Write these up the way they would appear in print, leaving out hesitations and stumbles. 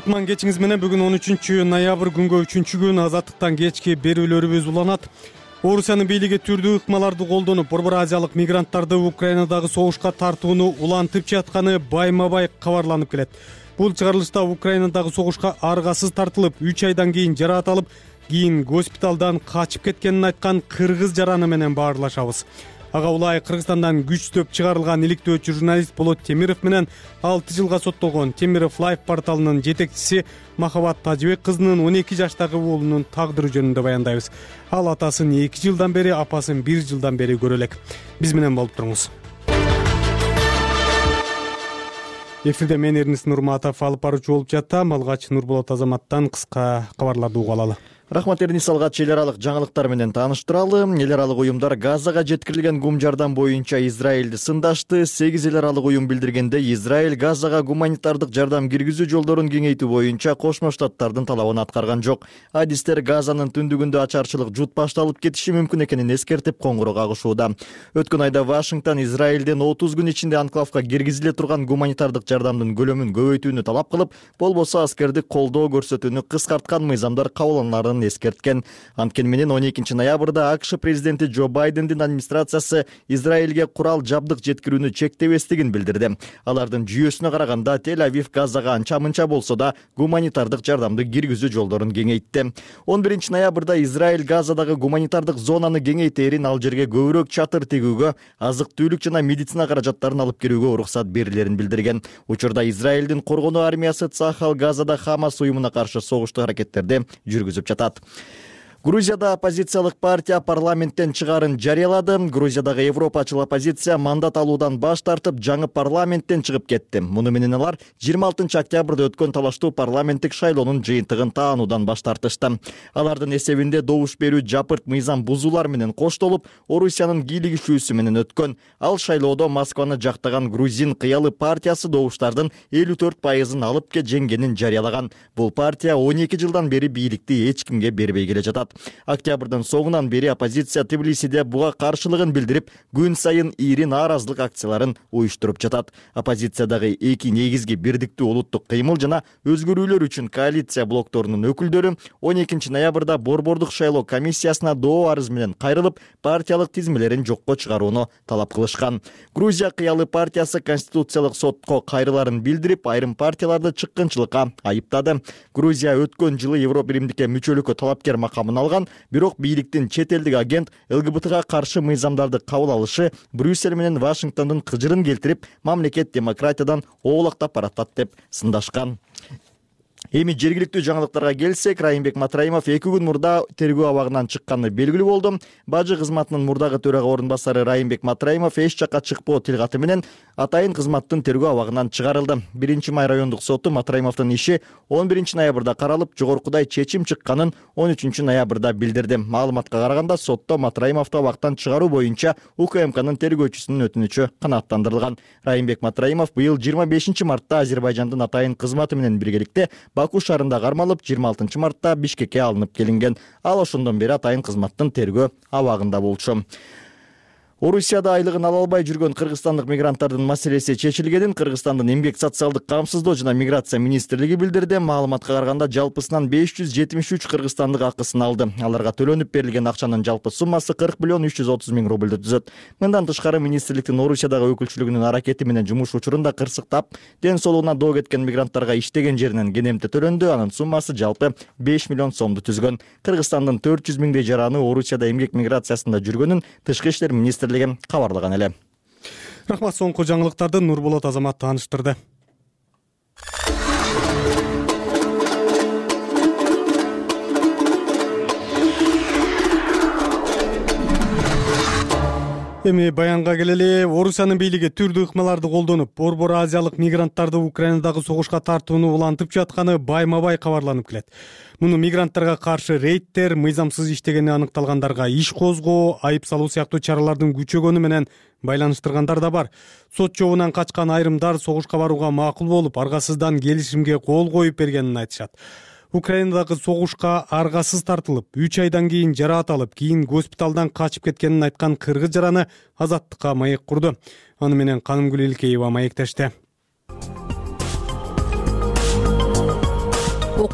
Кутман кечиңиз менен бүгүн 13-ноябрь күнгө 3-күн азаттыктан кечки берүүлөрүбүз уланат. Орусиянын бийлиги түрдүү ыкмаларды колдонуп, Борбор Азиялык мигранттарды Украинадагы согушка тартууну улантып жатканы байма-бай кабарланып келет. Бул чыгарылышта Украинадагы согушка аргасыз тартылып, 3 айдан кийин жараат алып, кийин госпиталдан качып кеткенин айткан кыргыз жараны менен баарлашабыз. Ага улай Кыргызстандан күчтөп чыгарылган иликтөө журналист Болот Темиров менен 6 жылга соттолгон Темиров Лайф порталынын жетекчиси Махабат Тажыбек кызынын 12 жаштагы уулунун тагдыры жөнүндө баяндайбыз. Ал атасын 2 жылдан бери, апасын 1 жылдан бери көрө элек. Биз менен болуп туруңуз. Эфирде мен Эрнис Нурматов алып баруучу болуп жатам. Алгач Нурболот Азаматтан кыска кабарларды угалы. Рахмат Эрнис, алгач эл аралык жаңылыктар менен тааныштыралы. Эл аралык уюмдар Газага жеткирилген гум жардам боюнча Израилди сындашты. 8 эл аралык уюм билдиргендей, Израиль Газага гуманитардык жардам киргизүү жолдорун кеңейтүү боюнча Кошмо Штаттардын талабын аткарган жок. Адистер Газанын түндүгүндө ачарчылык жут башталып кетиши мүмкүн экенин эскертип коңгуроо кагышууда. Өткөн айда Вашингтон Израилден 30 күн ичинде анклавга киргизиле турган гуманитардык жардамдын көлөмүн көбөйтүүнү талап кылып, болбосо аскердик колдоо көрсөтүүнү кыскарткан мыйзамдар кабыл алынаарын эскерткен. Анткени менен 12 ноябрда АКШ президенти Джо Байдендин администрациясы Израилге курал жабдык жеткирүүнү чектебестигин билдирди. Алардын жүйөсүнө караганда Тель-Авив Газага анча-мынча болсо да гуманитардык жардамды киргизүү жолдорун кеңейтти. 11 ноябрда Израиль Газадагы гуманитардык зонаны кеңейтээрин, ал жерге көбүрөөк чатыр тигүүгө, азык-түлүк жана медицина каражаттарын алып кирүүгө уруксат берилерин билдирген. Учурда Израилдин коргонуу армиясы Цахал Газада Хамас уюмуна каршы согуштук аракеттерди жүргүзүп жатат. Грузияда оппозициялык партия парламенттен чыгарын жарыялады. Грузиядагы европачыл оппозиция мандат алуудан баш тартып, жаңы парламенттен чыгып кетти. Муну менен алар 26 октябрда өткөн талаштуу парламенттик шайлоонун жыйынтыгын таануудан баш тартышты. Алардын эсебинде добуш берүү жапырт мыйзам бузуулар менен коштолуп, Орусиянын кийлигишүүсү менен өткөн. Ал шайлоодо Москваны жактаган Грузин кыялы партиясы добуштардын 54% алып жеңгенин жарыялаган. Бул партия 12 жылдан бери бийликти эч кимге бербей келе жатат. Октябрдын соңунан бери оппозиция Тбилисиде буга каршылыгын билдирип, күн сайын ири нааразылык акцияларын уюштуруп жатат. Оппозициядагы эки негизги бирдиктүү улуттук кыймыл жана өзгөрүүлөр үчүн коалиция блокторунун өкүлдөрү 12 ноябрда Борбордук шайлоо комиссиясына доо арыз менен кайрылып, партиялык тизмелерин жокко чыгарууну талап кылышкан. Грузия кыялы партиясы Конституциялык сотко кайрыларын билдирип, айрым партияларды чыккынчылыкка айыптады. Грузия өткөн жылы Европа-Биримдикке мүчөлүккө талапкер макамын алган, бирок бийликтин чет элдик агент ЛГБТга каршы мыйзамдарды кабыл алышы Брюссель менен Вашингтондун кыжырын келтирип, мамлекет демократиядан оолактап баратат деп сындашкан. Эми жергиликтүү жаңылыктарга келсек, Райымбек Матраимов 2 күн мурда тергөө абагынан чыкканы белгилүү болду. Бажы кызматынын мурдагы төрага орун басары Райымбек Матраимов эч жакка чыкпоо тилгаты менен атайын кызматтын тергөө абагынан чыгарылды. 1-май райондук соту Матраимовдун иши 11 ноябрда каралып, жогоркудай чечим чыкканын 13 ноябрда билдирди. Маалыматка караганда, сотто Матраимовду абактан чыгаруу боюнча УКМКнын тергөөчүсүнүн өтүнүчү канааттандырылган. Райымбек Матраимов быйыл 25 мартта Азербайжандын атайын кызматы менен биргеликте Баку шаарында кармалып, 26 мартта Бишкекке алынып келинген. Ал ошондон бери атайын кызматтын тергөө абагында болчу. Орусияда айлыгын ала албай жүргөн кыргызстандык мигранттардын маселеси чечилгенин Кыргызстандын эмгек социалдык камсыздоо жана миграция министрлиги билдирди. Маалыматка караганда, жалпысынан 573 кыргызстандык акысын алды. Аларга төлөнүп берилген акчанын жалпы суммасы 40 миллион 330 миң рубльду түзөт. Мындан тышкары, министрликтин Орусиядагы өкүлчүлүгүнүн аракети менен жумуш учурунда кырсыктап, ден соолугуна доо кеткен мигранттарга иштеген жеринен кенемте төлөндү. Анын суммасы жалпы 5 миллион сомду түзгөн. Кыргызстандын 400 миңдей жараны Орусияда эмгек миграциясында жүргөнүн Тышкы иштер министрлиги кабарлаган эле. Рахмат, соңку жаңылыктарды Нурболот Азамат тааныштырды. Эми баянга келели. Орусиянын бийлиги түрдүү ыкмаларды колдонуп, Борбор Азиялык мигранттарды Украинадагы согушка тартууну улантып жатканы байма-бай кабарланып келет. Муну мигранттарга каршы рейдтер, мыйзамсыз иштегени аныкталгандарга иш козгоо, айып салуу сыяктуу чаралардын күчөгөнү менен байланыштыргандар да бар. Сот жообунан качкан айрымдар согушка барууга макул болуп, аргасыздан келишимге кол коюп бергенин айтышат. Украинадагы согушка аргасыз тартылып, 3 айдан кийин жараат алып, кийин госпиталдан качып кеткенин айткан кыргыз жараны азаттыкка маек курду. Аны менен Канымгүл Илкеева маектешти.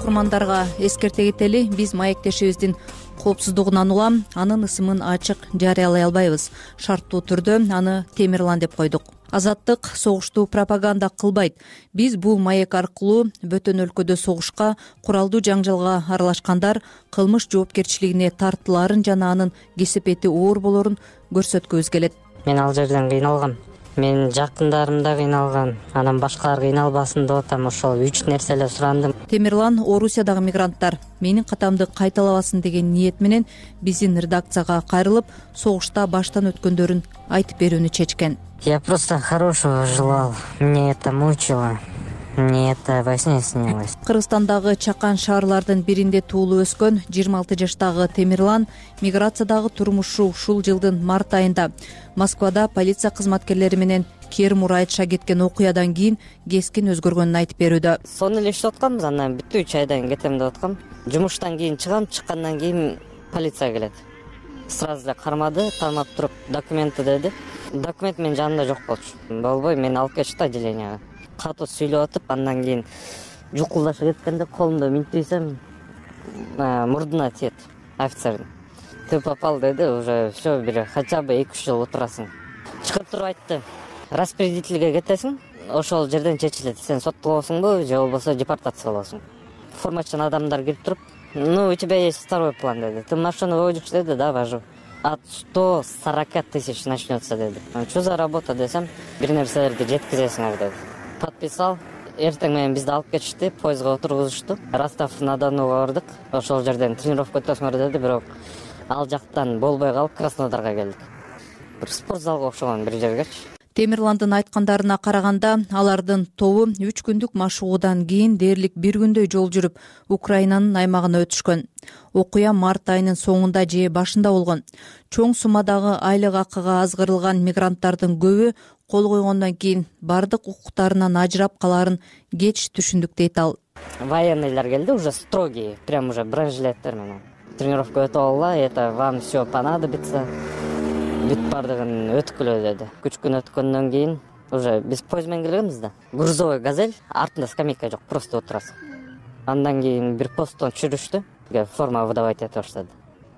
окурмандарга эскерте кетели, биз маектешибиздин коопсуздугунан улам анын ысымын ачык жарыялай албайбыз. Шарттуу түрдө аны Темирлан деп койдук. Азаттык согушту пропаганда кылбайт. Биз бул маек аркылуу бөтөн өлкөдө согушка, куралдуу жаңжалга аралашкандар кылмыш жоопкерчилигине тартылаарын жана анын кесепети оор болорун көрсөткүбүз келет. Мен ал жерден кыйналгам. Менин жакындарым да кыйналган. Анан башкалар кыйналбасын деп атам. Ошол 3 нерселер сурандым. Темирлан Орусиядагы мигранттар менин катамды кайталабасын деген ниет менен биздин редакцияга кайрылып, согушта баштан өткөндөрүн айтып берүүнү чечкен. Я просто хорошего желал. Мне это мучило. Мне это во сне снилось. Кыргызстандагы чакан шаарлардын биринде туулуп өскөн 26 жаштагы Темирлан миграциядагы турмушу ушул жылдын март айында Москвада полиция кызматкерлери менен Кермур айтыша кеткен окуядан кийин кескин өзгөргөнүн айтып берүүдө. Сонун эле иштеп атканбыз, андан бүттү 3 айдан кетем деп аткам. Жумуштан кийин чыгам, чыккандан кийин полиция келет. Сразу эле кармады, кармап туруп документи деди. Документ менин жанымда жок болчу. Болбой мени алып кетишти отделениеге. Катуу сүйлөп атып, андан кийин жукулдаша кеткенде колумду минтирсем мурдуна тиет офицердин. Ты попал деди, уже все, бир хотя бы 2-3 жыл отурасың. Чыгып туруп айтты. Распределительге кетесиң, ошол жерден чечилет. Сен соттолосуңбу же болбосо депортация болосуң. Формачан адамдар кирип туруп, ну у тебя есть второй план деди. Ты машину водишь деди, да, вожу. От 140 тысяч начнется деди. Что за работа десем, бир нерселерди жеткизесиңер деди. Подписал. Эртең менен бизди алып кетишти, поездга отургузушту. Ростов-на-Донуга бардык. Ошол жерден тренировка өтөсүңөр деди, бирок ал жактан болбой калып Краснодарга келдик. Бир спортзалга окшогон бир жергечи. Темирландын айткандарына караганда, алардын тобу 3 күндүк машыгуудан кийин дээрлик 1 күндөй жол жүрүп, Украинанын аймагына өтүшкөн. Окуя март айынын соңунда же башында болгон. Чоң суммадагы айлык акыга азгырылган мигранттардын көбү кол койгондон кийин бардык укуктарынан ажырап калаарын кеч түшүндүк дейт ал. Военныйлар келди, уже строгие, прям уже бронежилеттер менен. Тренировка өтүп алла, это вам все понадобится. Бүт бардыгын өткүлө деди. 3 күн өткөндөн кийин уже биз поезд менен келгенбиз да. Грузовой газель, артында скамейка жок, просто отурасың. Андан кийин бир посттон түшүрүштү, форма выдавать этип баштады.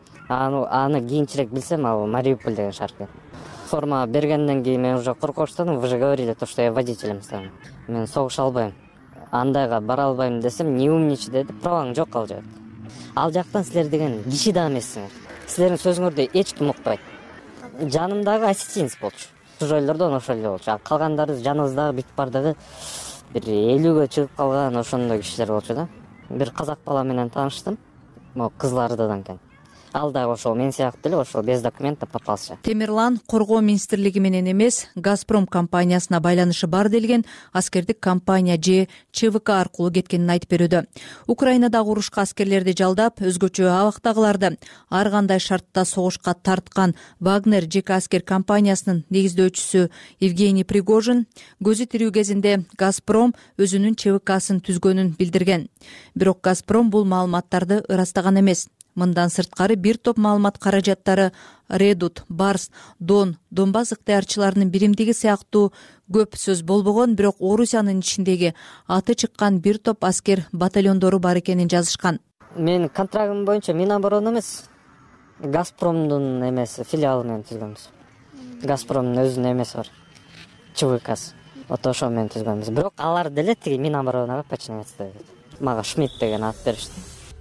Аны кийинчерээк билсем, ал Мариуполь деген шаар экен. Форма бергенден кийин мен уже коркуштадым, вы же говорили то, что я водителем стану. Мен согуша албайм. Андайга бара албайм десем, не умничай деди, праваң жок ал жерде. Ал жактан силер деген киши да эмессиңер. Силердин сөзүңөрдү эч ким укпайт. Жанымдагы ассистент болчу. Жолдордон ошол эле болчу. Калгандары жаныбыздагы бүт бардыгы бир 50ге чыгып калган ошондой кишилер болчу да. Бир казак бала менен тааныштым. Могу Кызылордадан экен. Ал да ошол мен сыяктуу эле ошол без документа попался. Темирлан Коргоо министрлиги менен эмес, Газпром компаниясына байланышы бар делген аскердик компания же ЧВК аркылуу кеткенин айтып берүүдө. Украинадагы урушка аскерлерди жалдап, өзгөчө абактагыларды ар кандай шартта согушка тарткан Вагнер жеке аскер компаниясынын негиздөөчүсү Евгений Пригожин көзү тирүү кезинде Газпром өзүнүн ЧВКсын түзгөнүн билдирген. Бирок Газпром бул маалыматтарды ырастаган эмес. Мындан сырткары бир топ маалымат каражаттары Редут, Барс, Донбасс ыктыярчыларынын биримдиги сыяктуу көп сөз болбогон, бирок Орусиянын ичиндеги аты чыккан бир топ аскер батальондору бар экенин жазышкан. Мен контрагым боюнча Минобороны эмес, Газпромдун эмеси филиалы менен түзгөнбүз. Газпромдун өзүнүн эмеси бар. ЧВКсы. Вот ошо менен түзгөнбүз. Бирок алар деле тиги Миноборонага подчиняться дейт. Мага Шмидт деген ат беришти.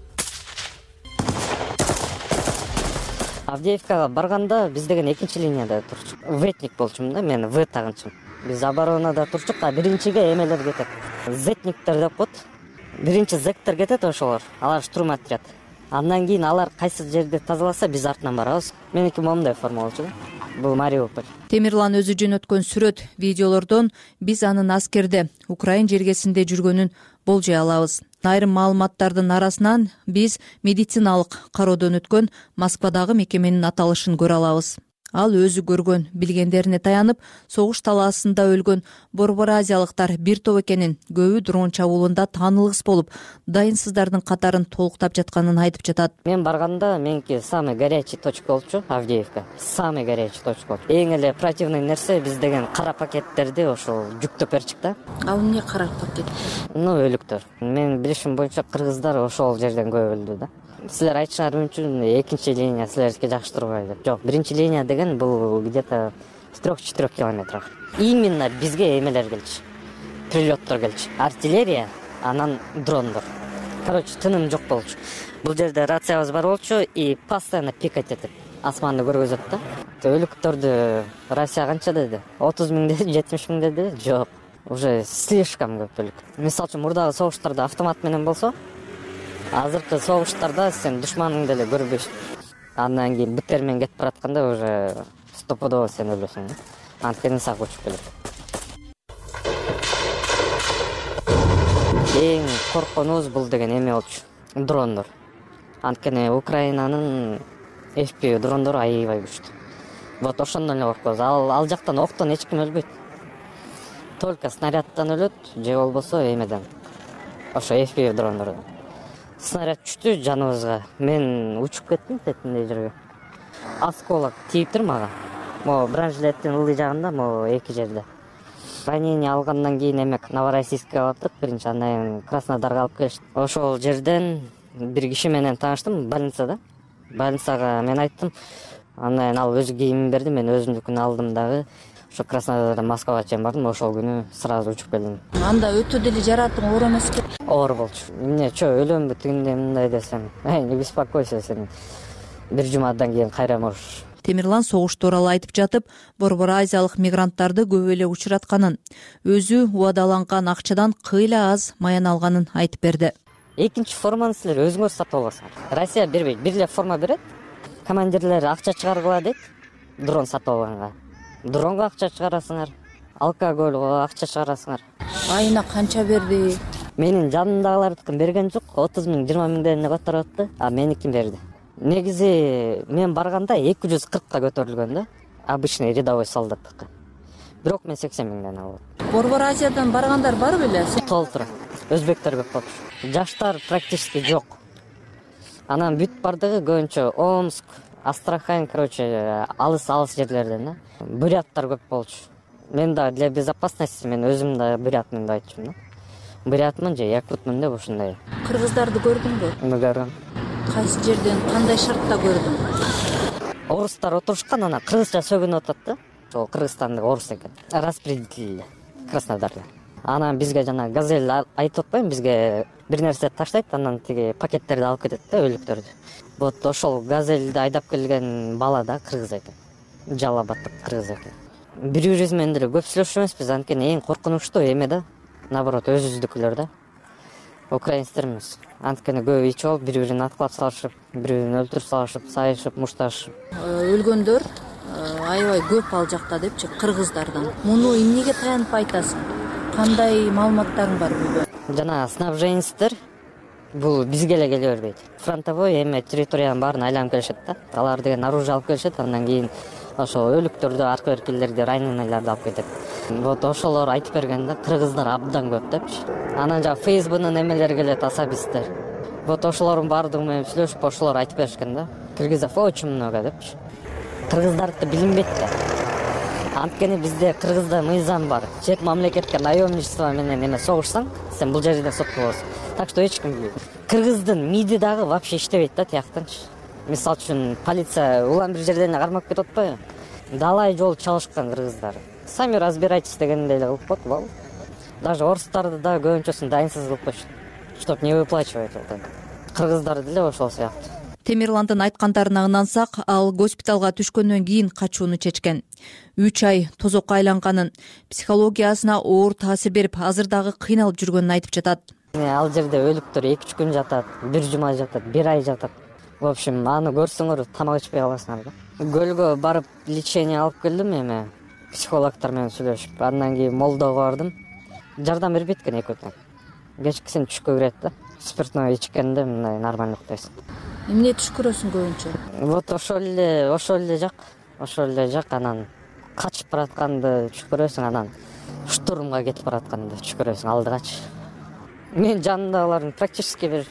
Авдеевкага барганда биз деген экинчи линияда турчук. Ветник болчумун да, мен В тагынчым. Биз оборонада турчук, а биринчиге эмелер кетет. Зетниктер деп коет. Биринчи зектер кетет ошолор. Алар штурм отряд. Андан кийин алар кайсы жерди тазаласа, биз артынан барабыз. Меники момундай форма болчу да. Бул Мариуполь. Темирлан өзү жөнөткөн сүрөт, видеолордон биз анын аскерде Украин жергесинде жүргөнүн болжой алабыз. Айрым маалыматтардын арасынан биз медициналык кароодон өткөн Москвадагы мекеменин аталышын көрө алабыз. Ал өзү көргөн билгендерине таянып, согуш талаасында өлгөн борбор азиялыктар бир топ экенин, көбү дрон чабуулунда таанылгыс болуп, дайынсыздардын катарын толуктап жатканын айтып жатат. Мен барганда меники самый горячий точка болчу, Авдеевка. Самый горячий точка болчу. Эң эле противный нерсе биз деген кара пакеттерди ошол жүктөп берчик да. Ал эмне кара пакет? Өлүктөр. Менин билишим боюнча кыргыздар ошол жерден көп өлдү да. Силер айтышыңар үчүн экинчи линия силердики жакшы турбайбы деп. Жок, биринчи линия деген бул где-то 3-4 километр. Именно бизге эмелер келчү. Прилеттор келчү. Артиллерия, анан дрондор. Короче, тыным жок болчу. Бул жерде рациябыз бар болчу и постоянно пикать этип асманды көргөзөт да. Өлүктөрдү Россия канча деди? 30 000 деди, 70 000 деди? Жок. Уже слишком көп өлүк. Мисалы үчүн мурдагы согуштарда автомат менен болсо, азыркы согуштарда сен душманыңды эле көрбөйсүң. Андан кийин бутер менен кетип баратканда уже стопудово сен өлөсүң. Анткени сак учуп келет. Эң коркконубуз бул деген эме болчу. Дрондор. Анткени Украинанын FPV дрондору аябай күчтүү. Вот ошондон эле коркобуз. Ал жактан октон эч ким өлбөйт. Только снарядтан өлөт, же болбосо эмеден. Ошо FPV дрондордон. Снаряд түштү жаныбызга. Мен учуп кеттим тетиндей жерге. Осколок тийиптир мага. Могу бронежилеттин ылдый жагында, могу эки жерде. Ранение алгандан кийин эмек Новороссийскке бардык, биринчи андан кийин Краснодарга алып келишти. Ошол жерден бир киши менен тааныштым больницада. Больницага мен айттым. Андан кийин ал өзү кийимин берди, мен өзүмдүкүн алдым дагы. Ошо Краснодардан Москвага чейин бардым, ошол күнү сразу учуп келдим. Анда өтө деле жаратың оор эмеспи? Оор болчу. Эмне, өлөмбү тигиндей мындай десем. Не беспокойся сен. Бир жумадан кийин кайра можешь. Темирлан согуш тууралуу айтып жатып, борбор азиялык мигранттарды көп эле учуратканын, өзү убадаланган акчадан кыйла аз маян алганын айтып берди. Экинчи форманы силер өзүңөр сатып аласыңар. Россия бербейт. Бир эле форма берет. Командирлер акча чыгаргыла дейт. Дрон сатып алганга. Дронго акча чыгарасыңар. Алкогольго акча чыгарасыңар. Айына канча берди? Менин жанымдагылардыкын берген жок. 30 000, 20 000 ден которуп атты. А меникин берди. Негизи мен барганда 240-ка көтөрүлгөн да. Обычный рядовой солдаттыкка. Бирок мен 80 000 ден алып. Борбор Азиядан баргандар бар беле? Толтура. Өзбектер көп болчу. Жаштар практически жок. Анан бүт бардыгы көбүнчө Омск, Астрахань, короче, алыс жерлерден да. Буряттар көп болчу. Мен да для безопасности мен өзүм да бурятмын деп айтчумун да. Бурятмын же якутмун деп ушундай. Кыргыздарды көрдүңбү? Көрдүм. Кайсы жерден, кандай шартта көрдүң? Орустар отурушкан, анан кыргызча сөгүнүп атат да. Ошол Кыргызстандык орус экен. Распределили Краснодарга. Анан бизге жана газель айтып атпайбы, бизге бир нерсе таштайт, анан тиги пакеттерди алып кетет да, өлүктөрдү. Вот ошол газельди айдап келген бала да кыргыз экен. Жалабаттык кыргыз экен. Бири-бирибиз менен деле көп сүйлөшүп эмеспиз, анткени эң коркунучтуу эме да. Наоборот, өзүбүздүкүлөр да. Украинецтермиз. Анткени көп ич болуп, бири-бирин аткылап салышып, бири-бирин өлтүрүп салышып, сайышып, мушташып. Өлгөндөр аябай көп ал жакта депчи, кыргыздардан. Муну эмнеге таянып айтасың? Кандай маалыматтарың бар буга? Жана снабженецтер бул бизге эле келе бербейт. Фронтовой эме территориянын баарын айланып келишет да. Алар деген оружие алып келишет, андан кийин ошол өлүктөрдү, арка-беркелерди, раненыйларды алып кетет. Вот ошолор айтып берген да, кыргыздар абдан көп депчи. Анан жана Facebook'нун эмелери келет, особисттер. Вот ошолордун баардыгы менен сүйлөшүп, ошолор айтып беришкен да. Кыргызов очень много депчи. Кыргыздарды билинбейт да. Анткени бизде кыргызда мыйзам бар. Чет мамлекетке наемничество менен эме согушсаң, сен бул жерде соттолосуң. Так что эч ким билбейт. Кыргыздын МИДи дагы вообще иштебейт да тияктанчы. Мисалы үчүн полиция улам бир жерден кармап кетип атпайбы? Далай жол чалышкан кыргыздар. Сами разбирайтесь дегендей эле кылып коет болду. Даже орустарды да көбүнчөсүн дайынсыз кылып коюшат. Чтоб не выплачивать вот. Кыргыздарды деле ошол сыяктуу. Темирландын айткандарына ынансак, ал госпиталга түшкөндөн кийин качууну чечкен. 3 ай тозокко айланганын, психологиясына оор таасир берип, азыр дагы кыйналып жүргөнүн айтып жатат. Ал жерде өлүктөр 2-3 күн жатат, 1 жума жатат, 1 ай жатат. В общем, аны көрсөңөр тамак ичпей каласыңар да. Көлгө барып лечение алып келдим эме, психологдор менен сүйлөшүп. Андан кийин Молдого бардым. Жардам бербейт экен экөөтөн. Кечкисин түшкө кирет да. Спиртной ичкенде мындай нормально уктайсың. Эмне түш көрөсүң көбүнчө? Вот ошол эле жак. ошол эле жак. Анан качып баратканды түшүп көрөсүң, анан штурмга кетип баратканды түшүп көрөсүң алдыгачы. Менин жанымдагылардын практически бир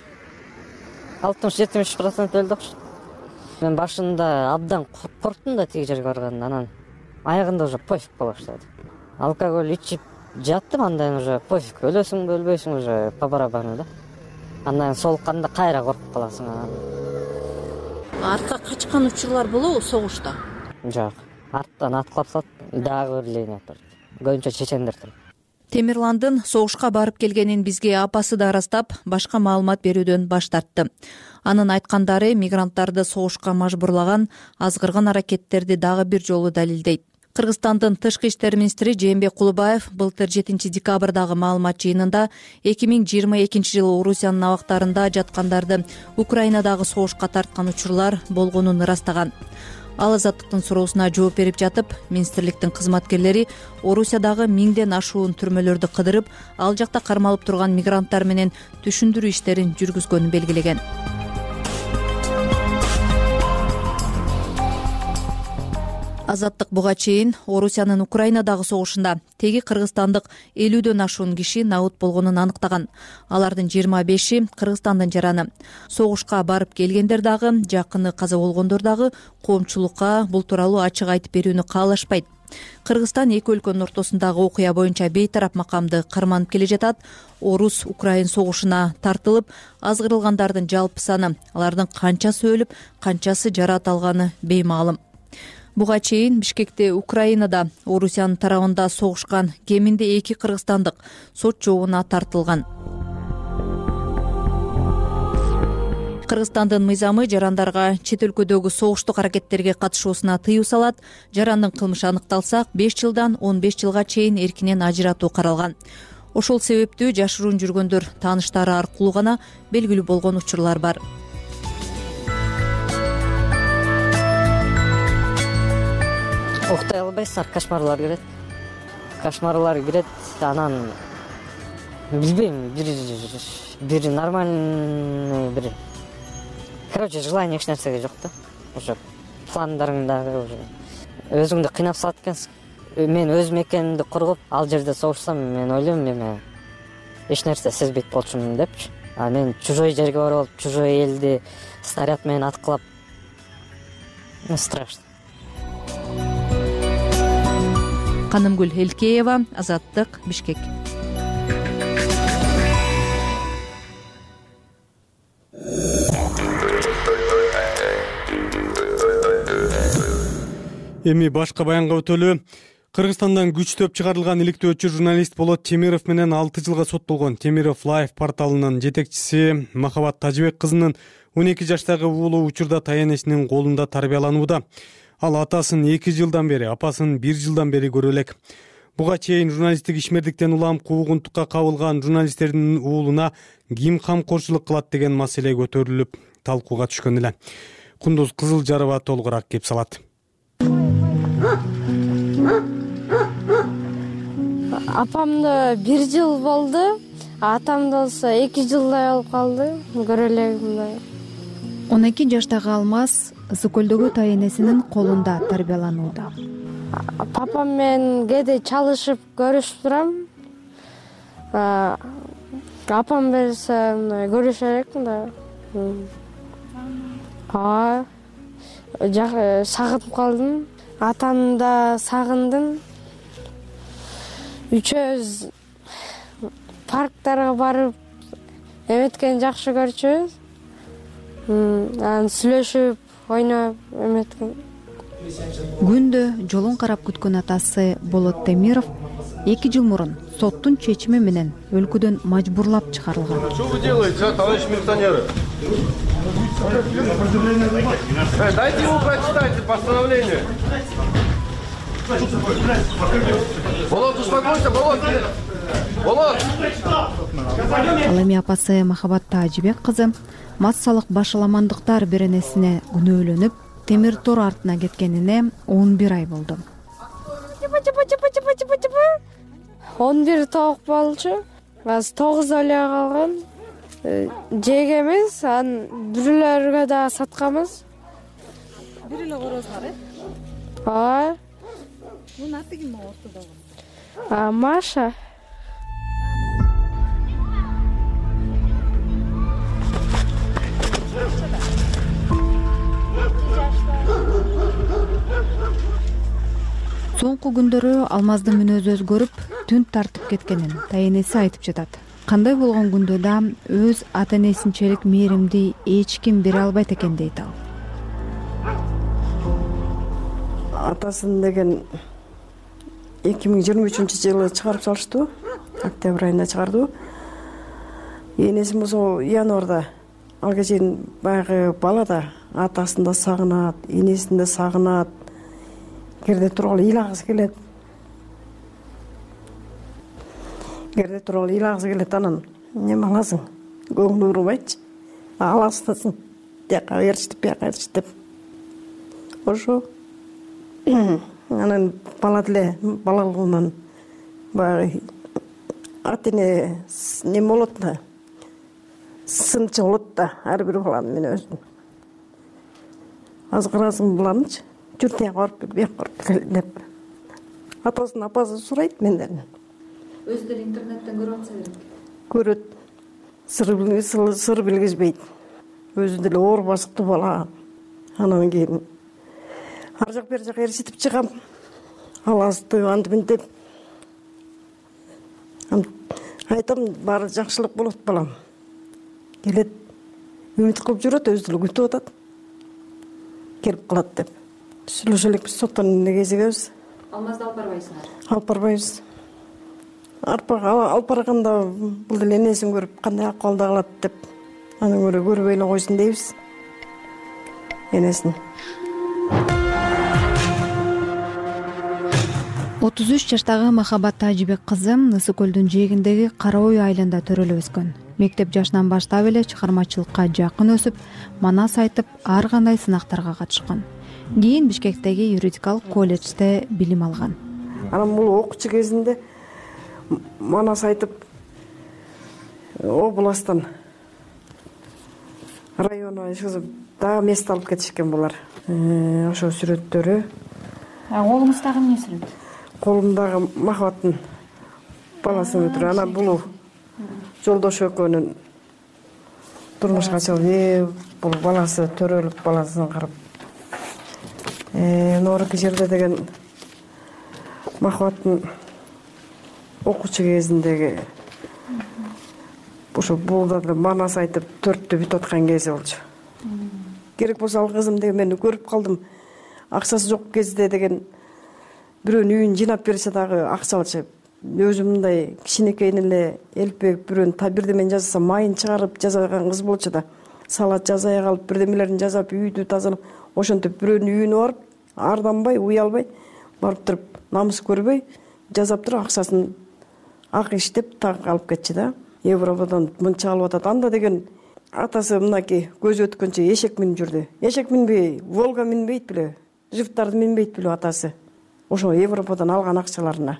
60-70% өлдү окшойт. Мен башында абдан корктум да тиги жерге барганда, анан аягында уже пофиг боло баштады. Алкоголь ичип жаттым, андан уже пофиг, өлөсүңбү өлбөйсүң уже по барабану да. Андан соолукканда кайра коркуп каласың. Артка качкан учурлар болобу согушта? Жок, арттан аткылап салат, дагы бир линия бар. Көбүнчө чечендер тур. Темирландын согушка барып келгенин бизге апасы да ырастап, башка маалымат берүүдөн баш тартты. Анын айткандары мигранттарды согушка мажбурлаган азгырган аракеттерди дагы бир жолу далилдейт. Кыргызстандын тышкы иштер министри Жээнбек Кулубаев былтыр 7 декабрдагы маалымат жыйынында 2022-жылы Орусиянын абактарында жаткандарды Украинадагы согушка тарткан учурлар болгонун ырастаган. Ал Азаттыктын суроосуна жооп берип жатып, министрликтин кызматкерлери Орусиядагы 1000ден ашуун түрмөлөрдү кыдырып, ал жакта кармалып турган мигранттар менен түшүндүрүү иштерин жүргүзгөнүн белгилеген. Азаттык буга чейин Орусиянын Украинадагы согушунда теги кыргызстандык 50дөн ашуун киши набыт болгонун аныктаган. Алардын 25и Кыргызстандын жараны. Согушка барып келгендер дагы, жакыны каза болгондор дагы коомчулукка бул тууралуу ачык айтып берүүнү каалашпайт. Кыргызстан эки өлкөнүн ортосундагы окуя боюнча бейтарап макамды карманып келе жатат. Орус-Украин согушуна тартылып, азгырылгандардын жалпы саны, алардын канчасы өлүп, канчасы жараат алганы беймаалым. Буга чейин Бишкекте Украинада Орусиянын тарабында согушкан кеминде 2 кыргызстандык сот жообуна тартылган. Кыргызстандын мыйзамы жарандарга чет өлкөдөгү согуштук аракеттерге катышуусуна тыюу салат. Жарандын кылмышы аныкталса, 5 жылдан 15 жылга чейин эркинен ажыратуу каралган. Ошол себептүү жашыруун жүргөндөр тааныштары аркылуу гана белгилүү болгон учурлар бар. Уктай албайсыңар, кошмарлар кирет, анан билбейм, бир нормальный бир, короче, желание эч нерсеге жок да. Ошо пландарыңдагы уже өзүңдү кыйнап салат экенсиң. Мен өз мекенимди коргоп, ал жерде согушсам, мен ойлойм, эме эч нерсе сезбейт болчумун депчи. А мен чужой жерге барып алып, чужой элди снаряд менен аткылап, страшно. Канымгүл Элкеева, Азаттык, Бишкек. Эми башка баянга өтөлү. Кыргызстандан күчтөп чыгарылган иликтөөчү журналист Болот Темиров менен 6 жылга соттолгон Темиров Лайф порталынын жетекчиси Махабат Тажыбек кызынын 12 жаштагы уулу учурда таянечинин колунда тарбияланууда. Ал атасын 2 жылдан бери, апасын 1 жылдан бери көрө элек. Буга чейин журналисттик ишмердиктен улам куугунтукка кабылган журналисттердин уулуна ким камкорчулук кылат деген маселе көтөрүлүп талкууга түшкөн эле. Кундуз Кызылжарова толугураак кеп салат. Апамда 1 жыл болду, атамда болсо 2 жылдай болуп калды. Көрө элегим. 12 жаштагы Алмаз Ысыкөлдөгү таянесинин колунда тарбияланууда. Папам менен кээде чалышып көрүшүп турам. Апам берсе көрүшө элекмин да. Сагынып калдым. Атамды да сагындым. Үчөөбүз парктарга барып эметкен жакшы көрчүбүз. Анан сүйлөшүп, ойноп эметкен. Күндө жолун карап күткөн атасы Болот Темиров 2 жыл мурун соттун чечими менен өлкөдөн мажбурлап чыгарылган. Что вы делаете, товарищ милиционеры? Дайте ему прочитать постановление. Болот, успокойся, Болот! Болот! Ал эми апасы Махабат Тажыбек кызы массалык башаламандыктар беренесине күнөөлөнүп, темир тор артына кеткенине 11 ай болду. 11 тоок болчу. Азыр 9 эле калган. Жегемиз, анан бүрүлөргө да сатканбыз. Бир эле корозгар, ооба. Мунун аты ким ортодогу? Маша. Соңку күндөрү Алмаздын мүнөзү өзгөрүп, түн тартып кеткенин тайенеси айтып жатат. Кандай болгон күндө да өз ата энесинчелик мээримди эч ким бере албайт экен дейт ал. Атасын деген 2023-жылы чыгарып салыштуу. Октябрь айында чыгарды. Энесим болсо январда. Ал кечен баягы бала да атасын да сагынат, энесин да сагынат. Керде тургалы ыйлагысы келет. Керде тургалы ыйлагысы келет, анан неме кыласың? Көңүл урубайчы. Аласың. Тияка беришти, бияка беришти деп. Ошо. Анан бала деле балалыгынан баягы ата эне неме болот да. Сынчы болот да, ар бир баланын менен өзүнүн. Азгырасын буламчы. Жүр тияка барып кел, бияка барып кел деп. Атасын апасы сурайт менден. Өзү деле интернеттен көрүп атса керек. Көрөт. Сыр билгизбейт. Өзү деле оор басыктуу бала. Анан кийин ар жак бер жак ээрчитип чыгам. Аласты антип деп. Айтам, баары жакшылык болот балам. Келет. Үмүт кылып жүрөт, өзү деле күтүп атат. Келип калат деп. Сүйлөшө элекпиз, соттон кезигебиз. Алмазды алып барбайсыңар? Алып барбайбыз. Алып барганда бул деле энесин көрүп кандай акыбалда калат деп. Анан көрбөй эле койсун дейбиз. Энесин. 33 жаштагы Махабат Тажибек кызы Ысык көлдүн жээгиндеги Кара Ой айылында төрөлүп өскөн. Мектеп жашынан баштап эле чыгармачылыкка жакын өсүп, манас айтып, ар кандай сынактарга катышкан. Кийин Бишкектеги юридикалык колледжде билим алган. Анан бул окуучу кезинде манас айтып областтан районго ишкизип дагы место алып кетишкен булар. Ошо сүрөттөрү. Колуңуздагы эмне сүрөт? Колумдагы Махабаттын баласын өтүрүп, анан бул жолдош экөөнүн турмушка чыгып, бул баласы төрөлүп баласын карап. Норки жерде деген Махабаттын окуучу кезиндеги ошо булда деле манас айтып 4-тө бүтүп аткан кези болчу. Керек болсо ал кызым деген мени көрүп калдым. Акчасы жок кезде деген бирөөнүн үйүн жыйнап берсе дагы акча алчу. Өзүм мындай кичинекейин эле элпек бирөөнү бирдемени жасаса майын чыгарып жасаган кыз болчу да. Салат жасай калып, бирдемелерин жасап, үйдү тазалап, ошентип бирөөнүн үйүнө барып, арданбай, уялбай, барып туруп, намыс көрбөй, жасап туруп акчасын ак иштеп так алып кетчү да. Европадан мынча алып атат. Анда деген атасы мынакей көз өткөнчө эшек минип жүрдү. Эшек минбей, Волга минбейт беле, жифтарды минбейт беле атасы. Ошо Европадан алган акчаларына.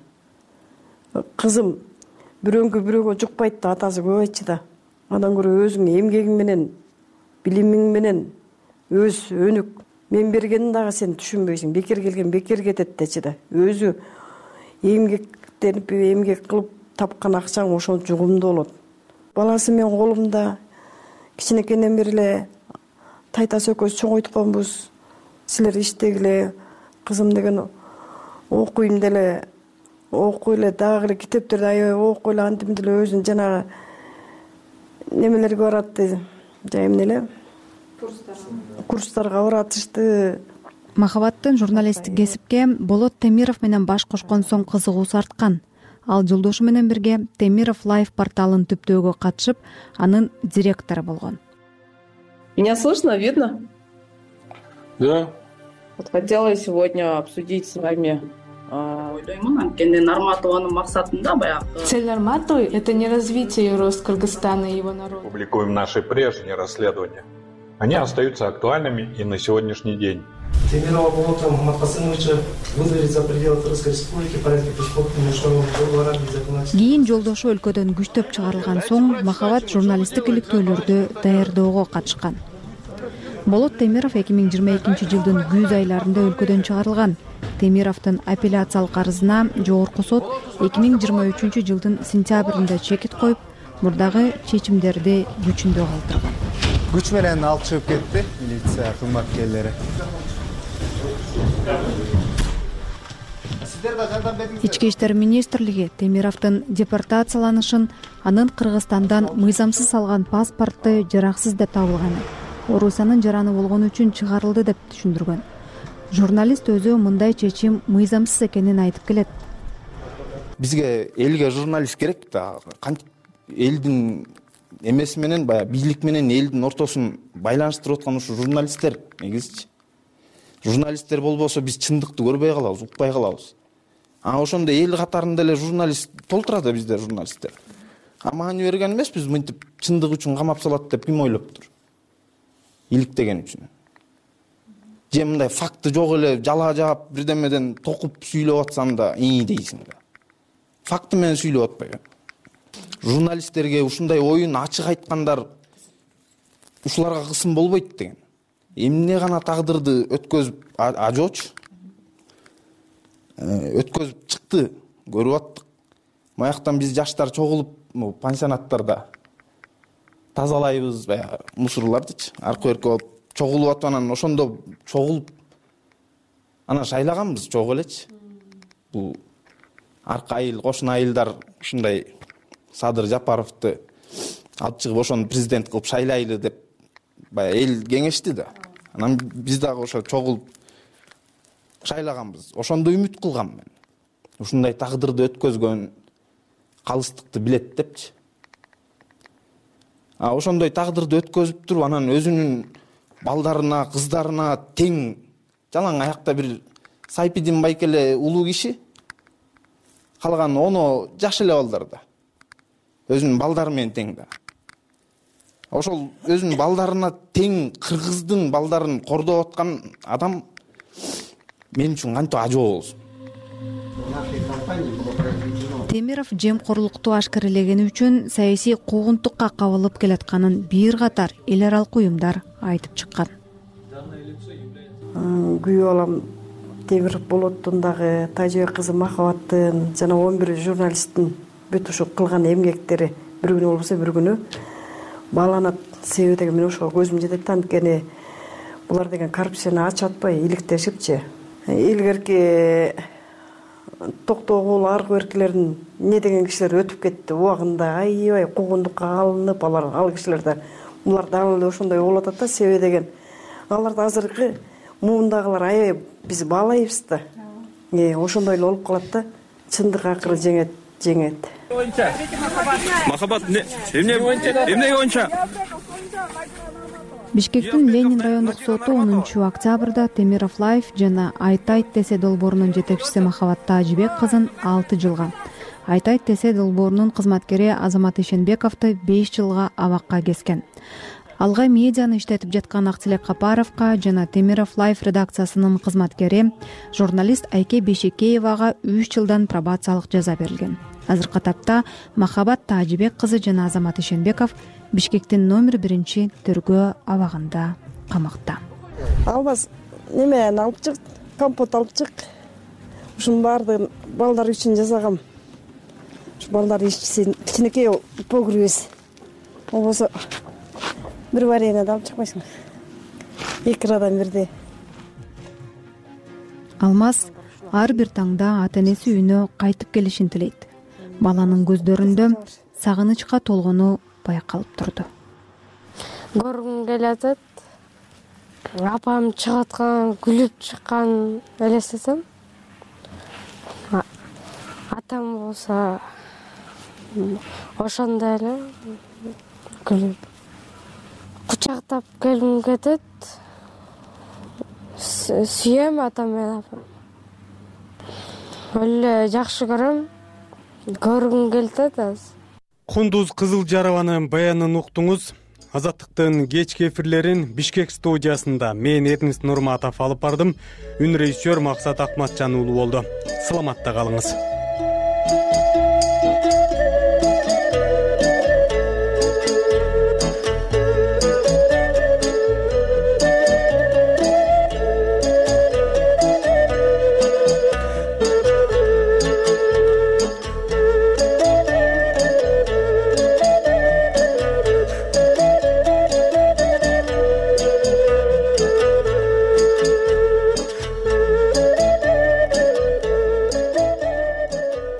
Кызым бирөөгө жукпайт да, атасы көп айтчу да. Андан көрө өзүң эмгегиң менен, билимиң менен өз өнүк. Мен бергенин дагы сен түшүнбөйсүң. Бекер келген бекер кетет дечи да. Өзү эмгектенип, эмгек кылып тапкан акчаң ошо жугумдуу болот. Баласы мен колумда кичинекейден бери эле тайтасы экөөбүз чоңойтконбуз. Силер иштегиле, кызым деген окуйм деле, окуй эле дагы эле китептерди аябай окуй эле, антип деле өзүн жанагы немелерге баратты. Жайым эле курстарга баратышты. Махабаттын журналисттик кесипке Болот Темиров менен баш кошкон соң кызыгуусу арткан. Ал жолдошу менен бирге Темиров Лайф порталын түптөөгө катышып, анын директору болгон. Меня слышно, видно? Да. Вот хотела сегодня обсудить с вами Нарматованын максатында баягы. Цель Нарматовой – это не развитие и рост Кыргызстана и его народа. Публикуем наши прежние расследования. Они остаются актуальными и на сегодняшний день. Темирова Болота Мухаммад Касымовича выдворить за пределы Кыргызской республики порядка преступного международного договора без законодательства. Кийин жолдошу өлкөдөн күчтөп чыгарылган соң Махабат журналисттик иликтөөлөрдү даярдоого катышкан. Болот Темиров 2022 жылдын күз айларында өлкөдөн чыгарылган. Темировдун апелляциялык арызына жогорку сот 2023-жылдын сентябрында чекит коюп, мурдагы чечимдерди күчүндө калтырган. Күч менен алып чыгып кетти милиция кызматкерлери. Ички иштер министрлиги Темировдун депортацияланышын анын Кыргызстандан мыйзамсыз алган паспорту жараксыз деп табылганын, Орусиянын жараны болгон үчүн чыгарылды деп түшүндүргөн. Журналист өзү мындай чечим мыйзамсыз экенин айтып келет. Бизге элге журналист керек да. Элдин эмеси менен баягы бийлик менен элдин ортосун байланыштырып аткан ушу журналисттер негизичи. Журналисттер болбосо биз чындыкты көрбөй калабыз, укпай калабыз. Ошондо эл катарында эле журналист толтурат бизде журналисттер. Маани берген эмеспиз, мынтип чындык үчүн камап салат деп ким ойлоптур? Иликтеген үчүн. Же мындай факты жок эле жала жаап бирдемеден токуп сүйлөп атсам да дейсиң да. Факты менен сүйлөп атпайбы. Журналисттерге ушундай оюн ачык айткандар ушуларга кысым болбойт деген. Эмне гана тагдырды өткөзүп ажоочу. Өткөзүп чыкты, көрүп аттык. Маяктан биз жаштар чогулуп, пансионаттарда тазалайбыз баягы мусорлардычы. Аркы-берки болуп чогулуп атып анан ошондо чогулуп анан шайлаганбыз чогуу элечи. Бул аркы айыл, кошун айылдар ушундай Садыр Жапаровду алып чыгып ошону президент кылып шайлайлы деп баягы эл кеңешти да. Анан биз дагы ошо чогулуп шайлаганбыз. Ошондо үмүт кылгам мен. Ушундай тагдырды өткөзгөн калыстыкты билет депчи. Ошондой тагдырды өткөзүп туруп анан өзүнүн балдарына, кыздарына тең жалаң аякта бир Сайпидин Байкеле улуу киши калган 10 жаш эле балдар да. Өзүнүн балдары менен тең да. Ошол өзүнүн балдарына тең кыргыздын балдарын кордоп аткан адам мен үчүн кантип ажоо болсун. Темиров жемкорлукту ашкарелегени үчүн саясий куугунтукка кабылып келатканын бир катар эл аралык уюмдар айтып чыккан. Күйөө балам Темиров Болоттун дагы Тажыбек кызы Махабаттын жана 11 журналисттин бүт ушу кылган эмгектери бир күнү болбосо бир күнү бааланат. Себеби деген мен ошого көзүм жетет, анткени булар деген коррупцияны ачып атпай иликтешипчи. Илгерки токтогул аркы-беркилердин не деген кишилер өтүп кетти убагында, аябай куугунтукка алынып, ал кишилер да булар дагы эле ошондой болуп атат да. Себеби деген аларды азыркы муундагылар аябай биз баалайбыз да. Ошондой эле болуп калат да. Чындык акыры жеңет. Махабат эмне боюнча? Бишкектин Ленин райондук соту 10 октябрда Темиров Лайф жана Айтайт ТС долбоорунун жетекчиси Махабат Тажибек кызын 6 жылга, Айтайт ТС долбоорунун кызматкери Азамат Ишенбековду 5 жылга абакка кескен. Алга медианы иштетип жаткан Актилек Капаровго жана Темиров Лайф редакциясынын кызматкери журналист Айке Бешекеевага 3 жылдан пробациялык жаза берилген. Азыркы тапта Махабат Тажибек кызы жана Азамат Ишенбеков Бишкектин номер 1 тергөө абагында камакта. Албас неме алып чык, компот алып чык. Ушунун баардыгын балдар үчүн жасагам. Ушу балдар ичсин, кичинекей погребес. Болбосо бир варенье алып чыкпайсың. 2 радан бирде. Алмаз ар бир таңда ата-энеси үйүнө кайтып келишин тилейт. Баланын көздөрүндө сагынычка толгону байкалып турду. Көргүм келет. Апам чыгып аткан, күлүп чыккан элестесем. Атам болсо ошондой эле күлүп кучактап келгим кетет. Сүйөм атам менен апам. Эле жакшы көрөм. Көргүм келет азыр. Кундуз Кызылжарованын баянын уктуңуз. Азаттыктын кечки эфирлерин Бишкек студиясында мен Эрнест Нурматов алып бардым. Үн режиссер Максат Акматжан уулу болду. Саламатта калыңыз.